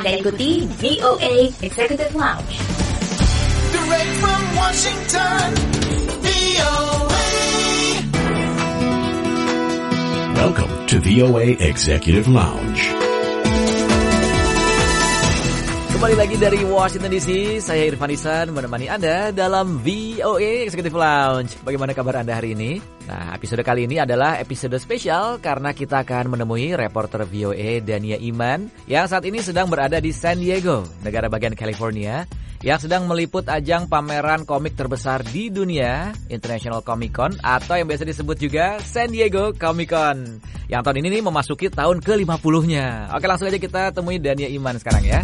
Anda ikuti VOA Executive Lounge. Direct from Washington, VOA. Welcome to VOA Executive Lounge. Kembali lagi dari Washington DC, saya Irfan Isan menemani Anda dalam VOA Executive Lounge. Bagaimana kabar Anda hari ini? Nah, episode kali ini adalah episode spesial karena kita akan menemui reporter VOA Dania Iman yang saat ini sedang berada di San Diego, negara bagian California, yang sedang meliput ajang pameran komik terbesar di dunia, International Comic Con, atau yang biasa disebut juga San Diego Comic Con, yang tahun ini memasuki tahun ke-50-nya. Oke, langsung aja kita temui Dania Iman sekarang ya.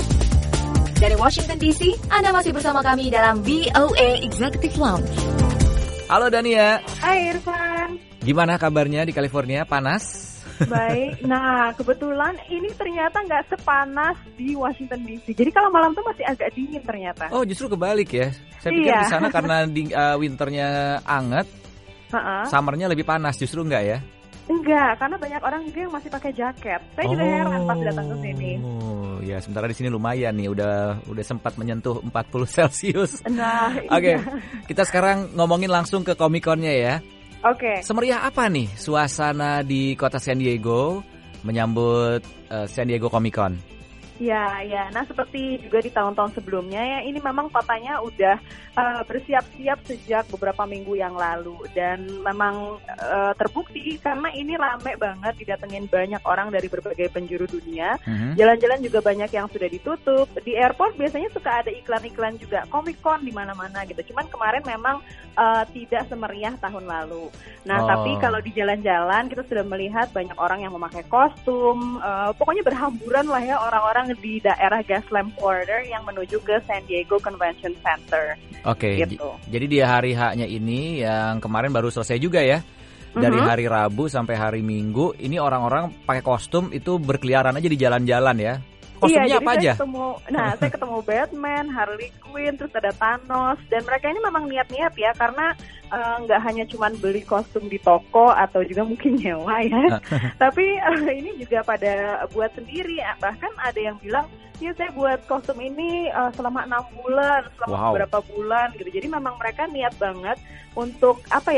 Dari Washington DC, Anda masih bersama kami dalam VOA Executive Lounge. Halo Dania. Hai Irfan. Gimana kabarnya di California? Panas? Baik. Nah, kebetulan ini ternyata nggak sepanas di Washington DC. Jadi kalau malam tuh masih agak dingin ternyata. Oh, justru kebalik ya. Saya pikir di sana karena winternya anget, summernya lebih panas. Justru enggak ya? Enggak, karena banyak orang juga yang masih pakai jaket. Saya juga heran pas datang ke sini. Oh, ya sementara di sini lumayan nih, udah sempat menyentuh 40 Celcius. Nah, Oke, kita sekarang ngomongin langsung ke Comic-Con-nya ya. Oke. Semeriah apa nih suasana di kota San Diego menyambut San Diego Comic-Con? Ya. Nah seperti juga di tahun-tahun sebelumnya ya, ini memang kotanya udah bersiap-siap sejak beberapa minggu yang lalu. Dan memang terbukti karena ini rame banget, didatengin banyak orang dari berbagai penjuru dunia. Jalan-jalan juga banyak yang sudah ditutup. Di airport biasanya suka ada iklan-iklan juga, Comic-Con di mana-mana gitu. Cuman kemarin memang tidak semeriah tahun lalu. Nah tapi kalau di jalan-jalan kita sudah melihat banyak orang yang memakai kostum. Pokoknya berhamburan lah ya orang-orang di daerah Gaslamp Quarter yang menuju ke San Diego Convention Center. Oke, gitu. Jadi di hari H-nya ini yang kemarin baru selesai juga ya. Dari hari Rabu sampai hari Minggu, ini orang-orang pakai kostum itu berkeliaran aja di jalan-jalan ya. Kostumnya apa aja? Saya ketemu Batman, Harley Quinn, terus ada Thanos. Dan mereka ini memang niat-niat ya, karena nggak hanya cuma beli kostum di toko atau juga mungkin nyewa ya. Tapi ini juga pada buat sendiri. Bahkan ada yang bilang, ya saya buat kostum ini selama 6 bulan, selama beberapa bulan gitu. Jadi memang mereka niat banget untuk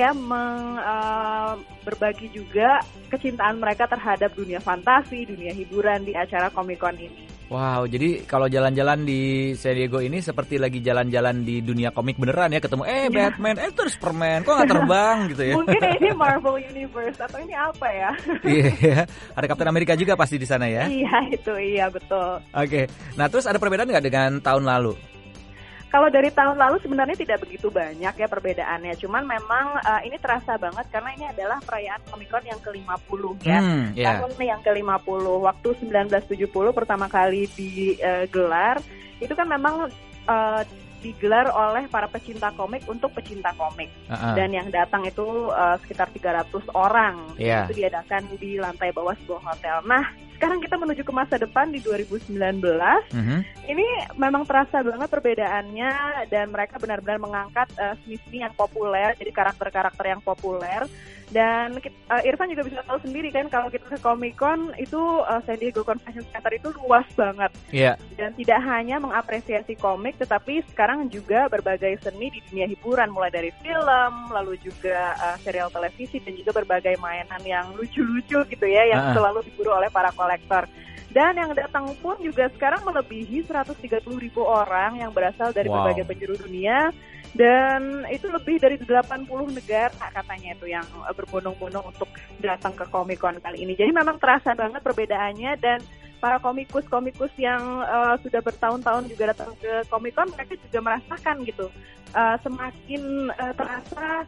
berbagi juga kecintaan mereka terhadap dunia fantasi, dunia hiburan di acara Comic-Con ini. Wow, jadi kalau jalan-jalan di San Diego ini seperti lagi jalan-jalan di dunia komik beneran ya, ketemu Batman, terus Superman, kok nggak terbang gitu ya? Mungkin ini Marvel Universe atau ini apa ya? Iya, ada Captain America juga pasti di sana ya? Iya betul. Oke, nah terus ada perbedaan nggak dengan tahun lalu? Kalau dari tahun lalu sebenarnya tidak begitu banyak ya perbedaannya. Cuman memang ini terasa banget karena ini adalah perayaan Comic-Con yang ke-50 ya. Tahun yang ke-50. Waktu 1970 pertama kali digelar, itu kan memang digelar oleh para pecinta komik untuk pecinta komik. Dan yang datang itu sekitar 300 orang. Itu diadakan di lantai bawah sebuah hotel. Nah, sekarang kita menuju ke masa depan di 2019. Ini memang terasa banget perbedaannya, dan mereka benar-benar mengangkat seni-seni yang populer, jadi karakter-karakter yang populer. Dan Irfan juga bisa tahu sendiri kan, kalau kita ke Comic-Con itu San Diego Convention Center itu luas banget. Dan tidak hanya mengapresiasi komik, tetapi sekarang juga berbagai seni di dunia hiburan, mulai dari film, lalu juga serial televisi, dan juga berbagai mainan yang lucu-lucu gitu ya, yang selalu diburu oleh para kolektor. Dan yang datang pun juga sekarang melebihi 130.000 orang yang berasal dari berbagai penjuru dunia. Dan itu lebih dari 80 negara katanya itu yang berbondong-bondong untuk datang ke Comic-Con kali ini. Jadi memang terasa banget perbedaannya, dan para komikus yang sudah bertahun-tahun juga datang ke Comic-Con, mereka juga merasakan gitu. Semakin terasa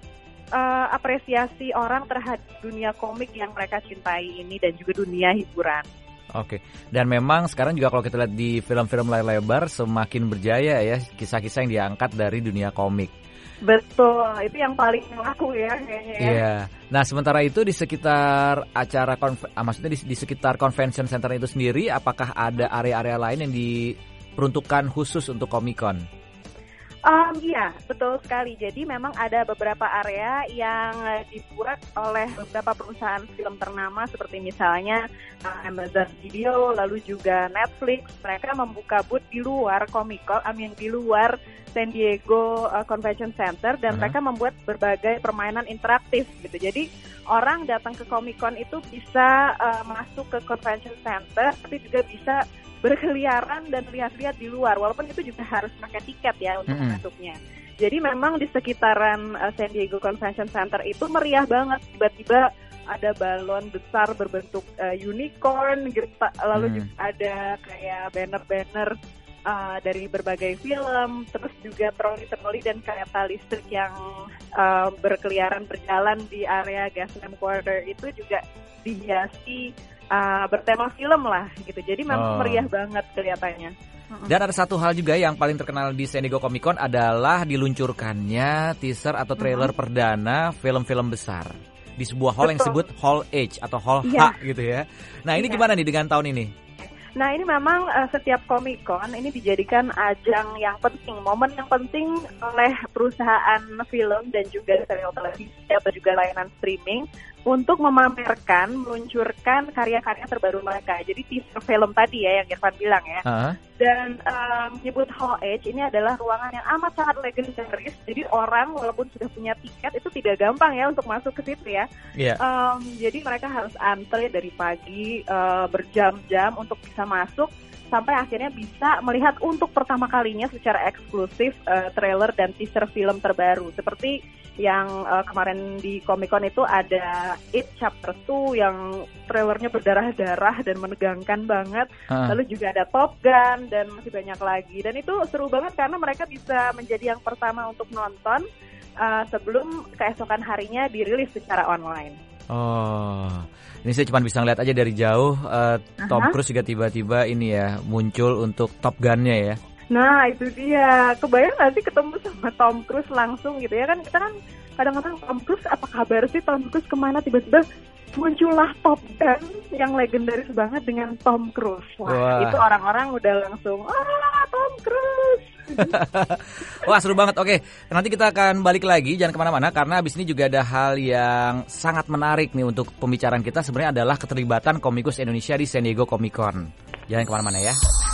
apresiasi orang terhadap dunia komik yang mereka cintai ini, dan juga dunia hiburan. Oke, dan memang sekarang juga kalau kita lihat di film-film layar lebar semakin berjaya ya kisah-kisah yang diangkat dari dunia komik. Betul, itu yang paling laku ya kayaknya ya. Iya. Nah, sementara itu di sekitar acara maksudnya di sekitar convention center itu sendiri, apakah ada area-area lain yang diperuntukkan khusus untuk Comic-Con? Iya, betul sekali. Jadi memang ada beberapa area yang dibuat oleh beberapa perusahaan film ternama seperti misalnya Amazon Video, lalu juga Netflix. Mereka membuka booth di luar Comic-Con, di luar San Diego Convention Center, dan mereka membuat berbagai permainan interaktif gitu. Jadi orang datang ke Comic-Con itu bisa masuk ke Convention Center, tapi juga bisa berkeliaran dan lihat-lihat di luar, walaupun itu juga harus pakai tiket ya untuk masuknya. Jadi memang di sekitaran San Diego Convention Center itu meriah banget. Tiba-tiba ada balon besar berbentuk unicorn, lalu juga ada kayak banner-banner dari berbagai film, terus juga troli-troli dan kereta listrik yang berkeliaran berjalan di area Gaslamp Quarter itu juga dihiasi bertema film lah gitu. Jadi memang meriah banget kelihatannya. Dan ada satu hal juga yang paling terkenal di San Diego Comic Con adalah diluncurkannya teaser atau trailer perdana film-film besar di sebuah hall yang disebut Hall H atau Hall H gitu ya. Nah ini gimana nih dengan tahun ini? Nah ini memang setiap Comic Con ini dijadikan ajang yang penting, momen yang penting oleh perusahaan film dan juga serial televisi atau juga layanan streaming untuk memamerkan, meluncurkan karya-karya terbaru mereka. Jadi teaser film tadi ya yang Irfan bilang ya. Dan menyebut Hall H ini adalah ruangan yang amat sangat legendaris. Jadi orang walaupun sudah punya tiket itu tidak gampang ya untuk masuk ke situ ya. Jadi mereka harus antre dari pagi berjam-jam untuk bisa masuk, sampai akhirnya bisa melihat untuk pertama kalinya secara eksklusif trailer dan teaser film terbaru. Seperti yang kemarin di Comic Con itu ada It Chapter 2 yang trailernya berdarah-darah dan menegangkan banget. Lalu juga ada Top Gun dan masih banyak lagi. Dan itu seru banget karena mereka bisa menjadi yang pertama untuk nonton sebelum keesokan harinya dirilis secara online. Ini saya cuma bisa ngeliat aja dari jauh. Tom Cruise juga tiba-tiba ini ya muncul untuk Top Gun-nya ya. Nah itu dia, kebayang gak sih ketemu sama Tom Cruise langsung gitu ya kan? Kita kan kadang-kadang Tom Cruise apa kabar sih, Tom Cruise kemana, tiba-tiba muncullah Top Gun yang legendaris banget dengan Tom Cruise. Wah. Itu orang-orang udah langsung Tom Cruise. Wah seru banget. Oke, nanti kita akan balik lagi, jangan kemana-mana karena abis ini juga ada hal yang sangat menarik nih untuk pembicaraan kita. Sebenarnya adalah keterlibatan komikus Indonesia di San Diego Comic Con. Jangan kemana-mana ya.